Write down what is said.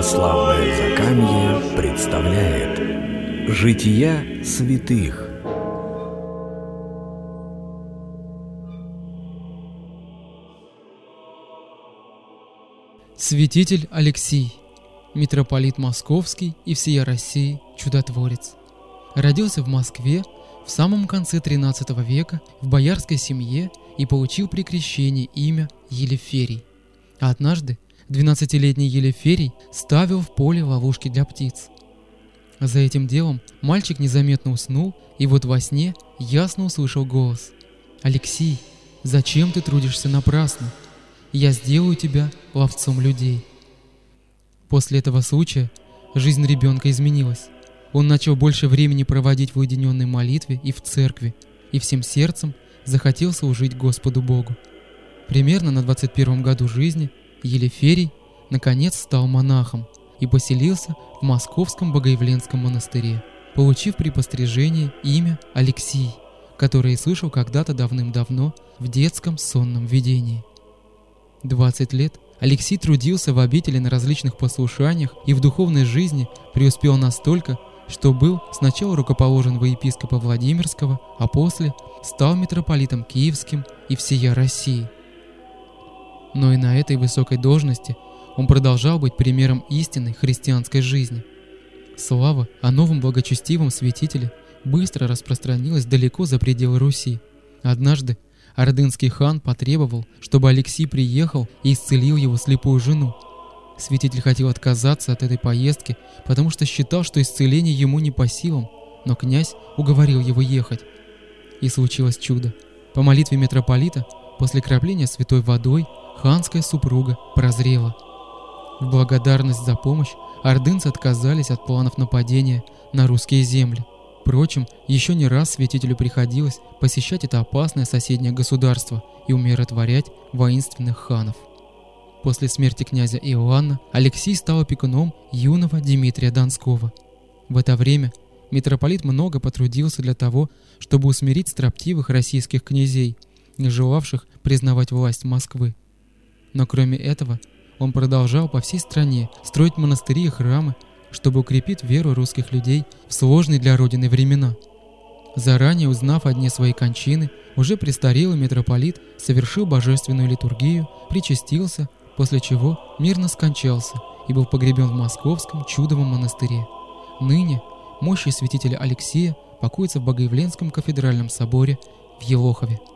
Православное Закамье представляет Жития святых. Святитель Алексий, митрополит Московский и всея России чудотворец. Родился в Москве в самом конце XIII века в боярской семье и получил при крещении имя Елеферий. А однажды 12-летний Елеферий ставил в поле ловушки для птиц. За этим делом мальчик незаметно уснул, и вот во сне ясно услышал голос: «Алексий, зачем ты трудишься напрасно? Я сделаю тебя ловцом людей». После этого случая жизнь ребенка изменилась. Он начал больше времени проводить в уединенной молитве и в церкви, и всем сердцем захотел служить Господу Богу. Примерно на 21 году жизни Елеферий наконец стал монахом и поселился в Московском Богоявленском монастыре, получив при пострижении имя Алексий, которое слышал когда-то давным-давно в детском сонном видении. 20 лет Алексий трудился в обители на различных послушаниях и в духовной жизни преуспел настолько, что был сначала рукоположен во епископа Владимирского, а после стал митрополитом Киевским и всея России. Но и на этой высокой должности он продолжал быть примером истинной христианской жизни. Слава о новом благочестивом святителе быстро распространилась далеко за пределы Руси. Однажды ордынский хан потребовал, чтобы Алексий приехал и исцелил его слепую жену. Святитель хотел отказаться от этой поездки, потому что считал, что исцеление ему не по силам, но князь уговорил его ехать. И случилось чудо. По молитве митрополита, после кропления святой водой, ханская супруга прозрела. В благодарность за помощь ордынцы отказались от планов нападения на русские земли. Впрочем, еще не раз святителю приходилось посещать это опасное соседнее государство и умиротворять воинственных ханов. После смерти князя Иоанна Алексий стал опекуном юного Дмитрия Донского. В это время митрополит много потрудился для того, чтобы усмирить строптивых российских князей, не желавших признавать власть Москвы. Но кроме этого, он продолжал по всей стране строить монастыри и храмы, чтобы укрепить веру русских людей в сложные для Родины времена. Заранее узнав о дне своей кончины, уже престарелый митрополит совершил божественную литургию, причастился, после чего мирно скончался и был погребен в Московском чудовом монастыре. Ныне мощи святителя Алексия покоится в Богоявленском кафедральном соборе в Елохове.